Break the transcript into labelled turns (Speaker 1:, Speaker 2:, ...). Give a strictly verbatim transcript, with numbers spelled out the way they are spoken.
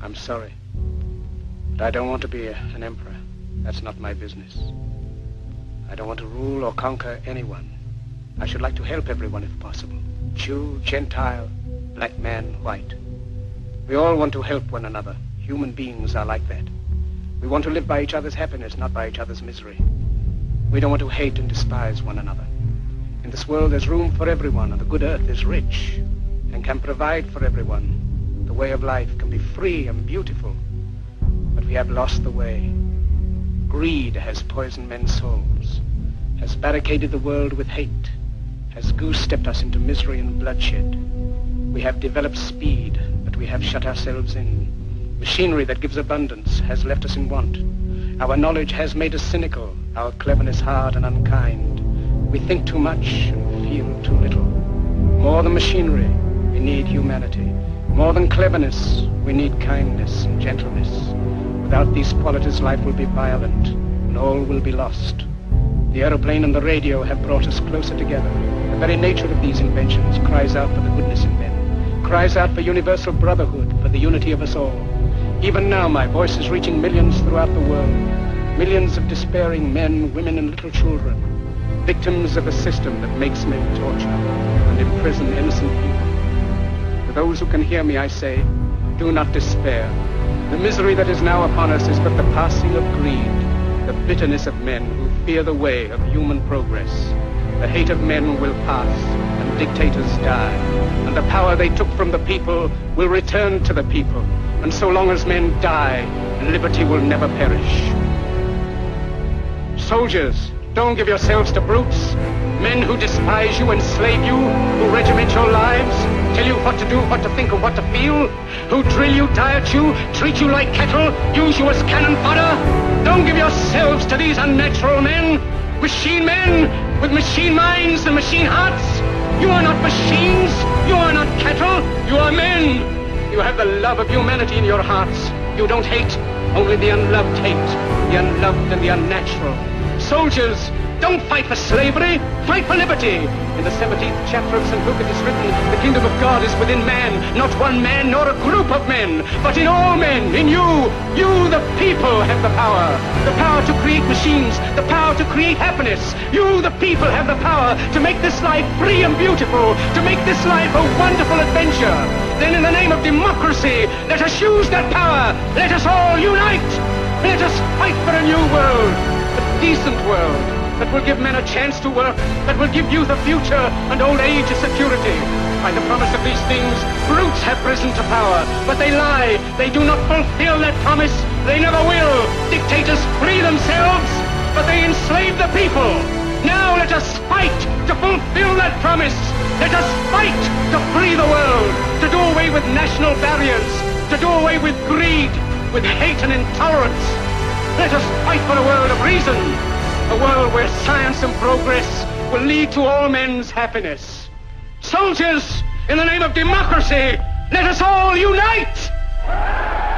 Speaker 1: I'm sorry. But I don't want to be a, an emperor. That's not my business. I don't want to rule or conquer anyone. I should like to help everyone if possible. Jew, Gentile, black man, white. We all want to help one another. Human beings are like that. We want to live by each other's happiness, not by each other's misery. We don't want to hate and despise one another. In this world, there's room for everyone, and the good earth is rich and can provide for everyone. The way of life can be free and beautiful, but we have lost the way. Greed has poisoned men's souls, has barricaded the world with hate, has goose-stepped us into misery and bloodshed. We have developed speed, but we have shut ourselves in. Machinery that gives abundance has left us in want. Our knowledge has made us cynical, our cleverness hard and unkind. We think too much and feel too little. More than machinery, we need humanity. More than cleverness, we need kindness and gentleness. Without these qualities, life will be violent, and all will be lost. The aeroplane and the radio have brought us closer together. The very nature of these inventions cries out for the goodness in men, cries out for universal brotherhood, for the unity of us all. Even now, my voice is reaching millions throughout the world. Millions of despairing men, women, and little children. Victims of a system that makes men torture and imprison innocent people. To those who can hear me, I say, do not despair. The misery that is now upon us is but the passing of greed, the bitterness of men who fear the way of human progress. The hate of men will pass, and dictators die, and the power they took from the people will return to the people. And so long as men die, liberty will never perish. Soldiers, don't give yourselves to brutes, men who despise you, enslave you, who regiment your lives, tell you what to do, what to think, and what to feel, who drill you, diet you, treat you like cattle, use you as cannon fodder. Don't give yourselves to these unnatural men, machine men with machine minds and machine hearts. You are not machines, you are not cattle, you are men. You have the love of humanity in your hearts. You don't hate, only the unloved hate, the unloved and the unnatural. Soldiers, don't fight for slavery, fight for liberty. In the seventeenth chapter of Saint Luke it is written, the kingdom of God is within man, not one man nor a group of men, but in all men, in you. You, the people, have the power. The power to create machines, the power to create happiness. You, the people, have the power to make this life free and beautiful, to make this life a wonderful adventure. Then in the name of democracy, let us use that power. Let us all unite. Let us fight for a new world, a decent world, that will give men a chance to work, that will give youth a future and old age a security. By the promise of these things, brutes have risen to power, but they lie. They do not fulfill that promise. They never will. Dictators free themselves, but they enslave the people. Now let us fight to fulfill that promise. Let us fight to free the world, to do away with national barriers, to do away with greed, with hate and intolerance. Let us fight for a world of reason, a world where science and progress will lead to all men's happiness. Soldiers, in the name of democracy, let us all unite!